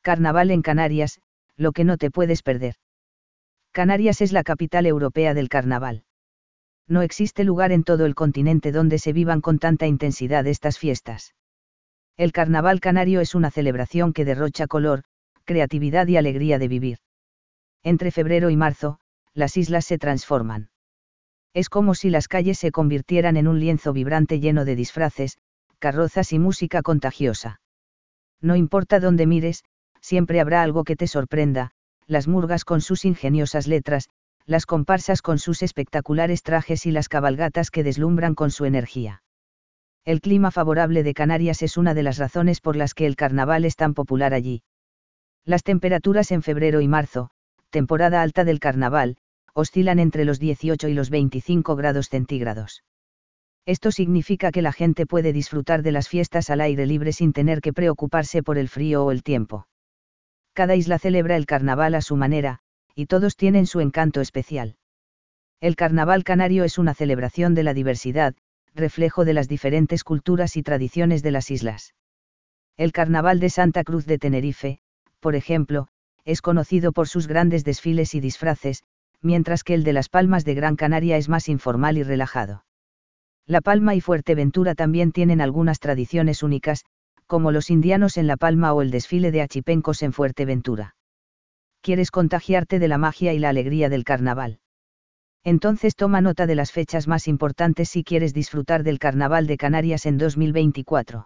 Carnaval en Canarias, lo que no te puedes perder. Canarias es la capital europea del carnaval. No existe lugar en todo el continente donde se vivan con tanta intensidad estas fiestas. El carnaval canario es una celebración que derrocha color, creatividad y alegría de vivir. Entre febrero y marzo, las islas se transforman. Es como si las calles se convirtieran en un lienzo vibrante lleno de disfraces, carrozas y música contagiosa. No importa dónde mires, siempre habrá algo que te sorprenda, las murgas con sus ingeniosas letras, las comparsas con sus espectaculares trajes y las cabalgatas que deslumbran con su energía. El clima favorable de Canarias es una de las razones por las que el carnaval es tan popular allí. Las temperaturas en febrero y marzo, temporada alta del carnaval, oscilan entre los 18 y los 25 grados centígrados. Esto significa que la gente puede disfrutar de las fiestas al aire libre sin tener que preocuparse por el frío o el tiempo. Cada isla celebra el carnaval a su manera, y todos tienen su encanto especial. El carnaval canario es una celebración de la diversidad, reflejo de las diferentes culturas y tradiciones de las islas. El carnaval de Santa Cruz de Tenerife, por ejemplo, es conocido por sus grandes desfiles y disfraces, mientras que el de Las Palmas de Gran Canaria es más informal y relajado. La Palma y Fuerteventura también tienen algunas tradiciones únicas, como los indianos en La Palma o el desfile de achipencos en Fuerteventura. ¿Quieres contagiarte de la magia y la alegría del carnaval? Entonces toma nota de las fechas más importantes si quieres disfrutar del Carnaval de Canarias en 2024.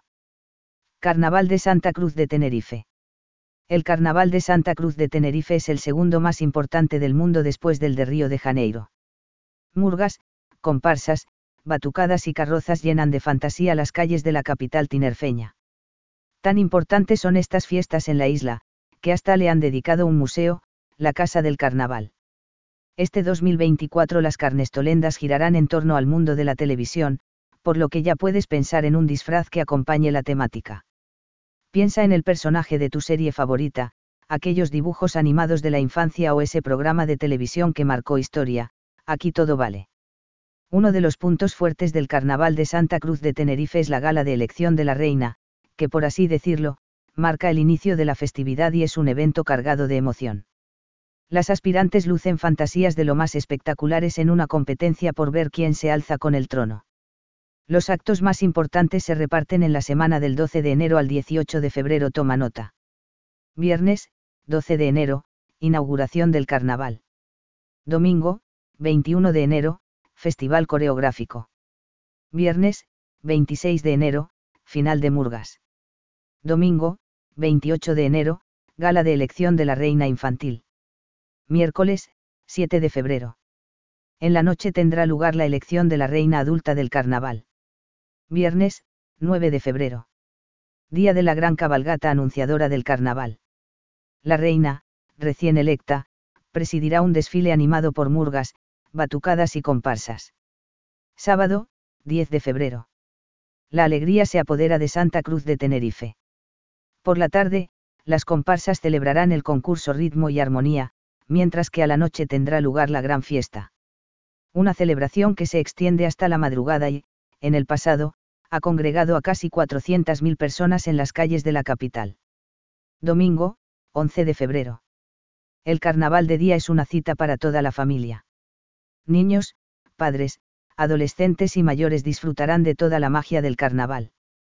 Carnaval de Santa Cruz de Tenerife. El Carnaval de Santa Cruz de Tenerife es el segundo más importante del mundo después del de Río de Janeiro. Murgas, comparsas, batucadas y carrozas llenan de fantasía las calles de la capital tinerfeña. Tan importantes son estas fiestas en la isla, que hasta le han dedicado un museo, la Casa del Carnaval. Este 2024 las carnestolendas girarán en torno al mundo de la televisión, por lo que ya puedes pensar en un disfraz que acompañe la temática. Piensa en el personaje de tu serie favorita, aquellos dibujos animados de la infancia o ese programa de televisión que marcó historia, aquí todo vale. Uno de los puntos fuertes del Carnaval de Santa Cruz de Tenerife es la gala de elección de la reina, que por así decirlo, marca el inicio de la festividad y es un evento cargado de emoción. Las aspirantes lucen fantasías de lo más espectaculares en una competencia por ver quién se alza con el trono. Los actos más importantes se reparten en la semana del 12 de enero al 18 de febrero. Toma nota. Viernes, 12 de enero, inauguración del carnaval. Domingo, 21 de enero, festival coreográfico. Viernes, 26 de enero, final de murgas. Domingo, 28 de enero, gala de elección de la reina infantil. Miércoles, 7 de febrero. En la noche tendrá lugar la elección de la reina adulta del carnaval. Viernes, 9 de febrero. Día de la gran cabalgata anunciadora del carnaval. La reina, recién electa, presidirá un desfile animado por murgas, batucadas y comparsas. Sábado, 10 de febrero. La alegría se apodera de Santa Cruz de Tenerife. Por la tarde, las comparsas celebrarán el concurso Ritmo y Armonía, mientras que a la noche tendrá lugar la gran fiesta. Una celebración que se extiende hasta la madrugada y, en el pasado, ha congregado a casi 400.000 personas en las calles de la capital. Domingo, 11 de febrero. El carnaval de día es una cita para toda la familia. Niños, padres, adolescentes y mayores disfrutarán de toda la magia del carnaval.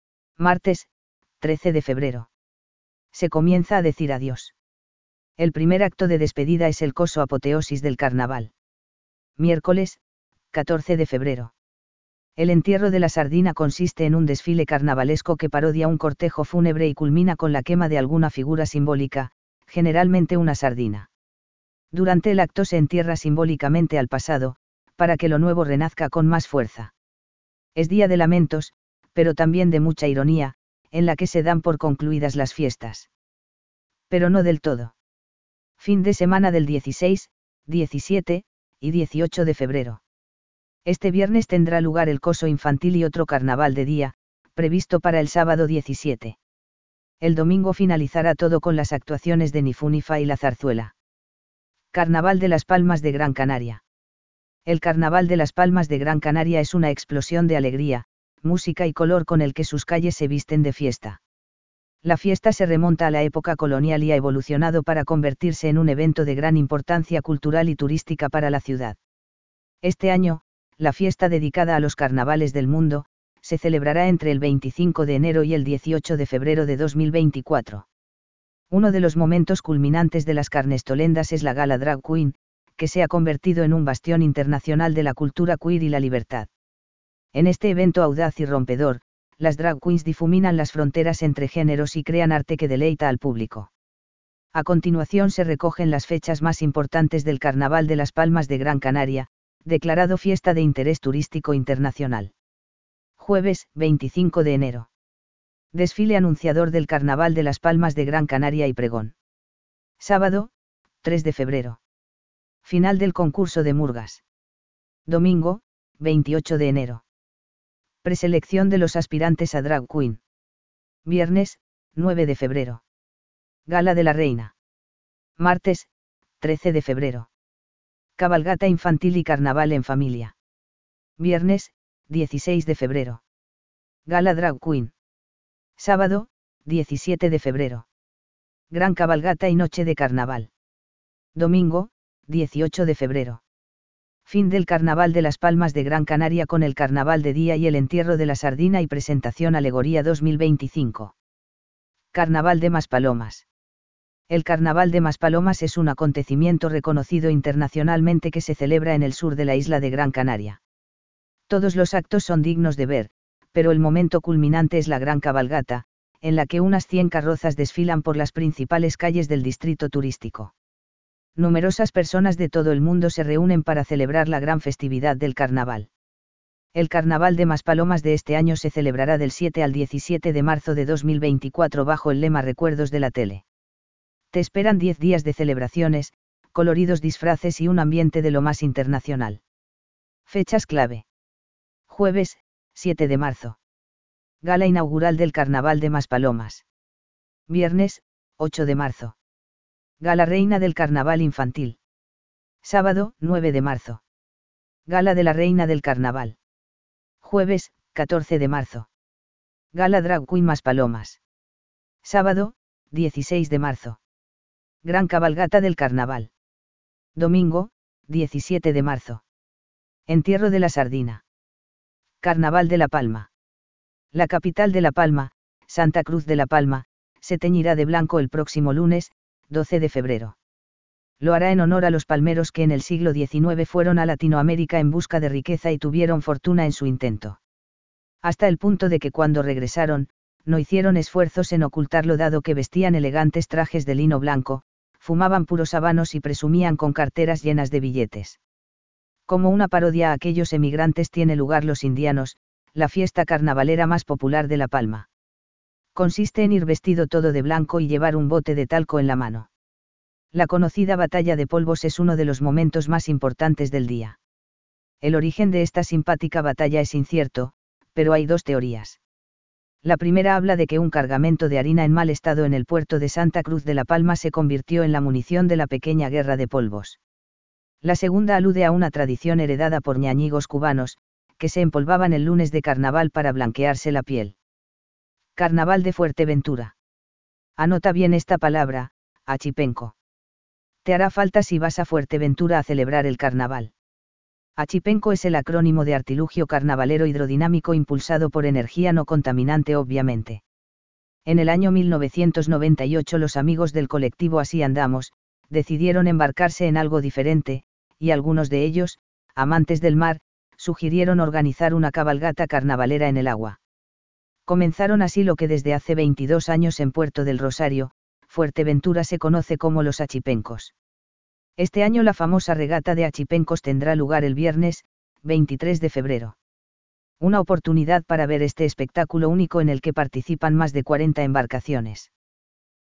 Martes, 13 de febrero. Se comienza a decir adiós. El primer acto de despedida es el coso apoteosis del carnaval. Miércoles, 14 de febrero. El entierro de la sardina consiste en un desfile carnavalesco que parodia un cortejo fúnebre y culmina con la quema de alguna figura simbólica, generalmente una sardina. Durante el acto se entierra simbólicamente al pasado, para que lo nuevo renazca con más fuerza. Es día de lamentos, pero también de mucha ironía, en la que se dan por concluidas las fiestas. Pero no del todo. Fin de semana del 16, 17 y 18 de febrero. Este viernes tendrá lugar el coso infantil y otro carnaval de día, previsto para el sábado 17. El domingo finalizará todo con las actuaciones de Nifunifa y la zarzuela. Carnaval de Las Palmas de Gran Canaria. El Carnaval de Las Palmas de Gran Canaria es una explosión de alegría, música y color con el que sus calles se visten de fiesta. La fiesta se remonta a la época colonial y ha evolucionado para convertirse en un evento de gran importancia cultural y turística para la ciudad. Este año, la fiesta dedicada a los carnavales del mundo, se celebrará entre el 25 de enero y el 18 de febrero de 2024. Uno de los momentos culminantes de las Carnestolendas es la Gala Drag Queen, que se ha convertido en un bastión internacional de la cultura queer y la libertad. En este evento audaz y rompedor, las drag queens difuminan las fronteras entre géneros y crean arte que deleita al público. A continuación se recogen las fechas más importantes del Carnaval de Las Palmas de Gran Canaria, declarado fiesta de interés turístico internacional. Jueves, 25 de enero. Desfile anunciador del Carnaval de Las Palmas de Gran Canaria y pregón. Sábado, 3 de febrero. Final del concurso de Murgas. Domingo, 28 de enero. Preselección de los aspirantes a Drag Queen. Viernes, 9 de febrero. Gala de la Reina. Martes, 13 de febrero. Cabalgata infantil y carnaval en familia. Viernes, 16 de febrero. Gala Drag Queen. Sábado, 17 de febrero. Gran cabalgata y noche de carnaval. Domingo, 18 de febrero. Fin del Carnaval de Las Palmas de Gran Canaria con el Carnaval de Día y el entierro de la sardina y presentación Alegoría 2025. Carnaval de Maspalomas. El Carnaval de Maspalomas es un acontecimiento reconocido internacionalmente que se celebra en el sur de la isla de Gran Canaria. Todos los actos son dignos de ver, pero el momento culminante es la Gran Cabalgata, en la que unas 100 carrozas desfilan por las principales calles del distrito turístico. Numerosas personas de todo el mundo se reúnen para celebrar la gran festividad del carnaval. El Carnaval de Maspalomas de este año se celebrará del 7 al 17 de marzo de 2024 bajo el lema Recuerdos de la Tele. Te esperan 10 días de celebraciones, coloridos disfraces y un ambiente de lo más internacional. Fechas clave. Jueves, 7 de marzo. Gala inaugural del Carnaval de Maspalomas. Viernes, 8 de marzo. Gala Reina del Carnaval Infantil. Sábado, 9 de marzo. Gala de la Reina del Carnaval. Jueves, 14 de marzo. Gala Drag Queen Maspalomas. Sábado, 16 de marzo. Gran Cabalgata del Carnaval. Domingo, 17 de marzo. Entierro de la Sardina. Carnaval de La Palma. La capital de La Palma, Santa Cruz de La Palma, se teñirá de blanco el próximo lunes, 12 de febrero. Lo hará en honor a los palmeros que en el siglo XIX fueron a Latinoamérica en busca de riqueza y tuvieron fortuna en su intento. Hasta el punto de que cuando regresaron, no hicieron esfuerzos en ocultarlo dado que vestían elegantes trajes de lino blanco, fumaban puros habanos y presumían con carteras llenas de billetes. Como una parodia a aquellos emigrantes tiene lugar Los Indianos, la fiesta carnavalera más popular de La Palma. Consiste en ir vestido todo de blanco y llevar un bote de talco en la mano. La conocida batalla de polvos es uno de los momentos más importantes del día. El origen de esta simpática batalla es incierto, pero hay dos teorías. La primera habla de que un cargamento de harina en mal estado en el puerto de Santa Cruz de La Palma se convirtió en la munición de la pequeña guerra de polvos. La segunda alude a una tradición heredada por ñañigos cubanos, que se empolvaban el lunes de carnaval para blanquearse la piel. Carnaval de Fuerteventura. Anota bien esta palabra, achipenco. Te hará falta si vas a Fuerteventura a celebrar el carnaval. Achipenco es el acrónimo de artilugio carnavalero hidrodinámico impulsado por energía no contaminante obviamente. En el año 1998 los amigos del colectivo Así Andamos, decidieron embarcarse en algo diferente, y algunos de ellos, amantes del mar, sugirieron organizar una cabalgata carnavalera en el agua. Comenzaron así lo que desde hace 22 años en Puerto del Rosario, Fuerteventura se conoce como los Achipencos. Este año la famosa regata de Achipencos tendrá lugar el viernes, 23 de febrero. Una oportunidad para ver este espectáculo único en el que participan más de 40 embarcaciones.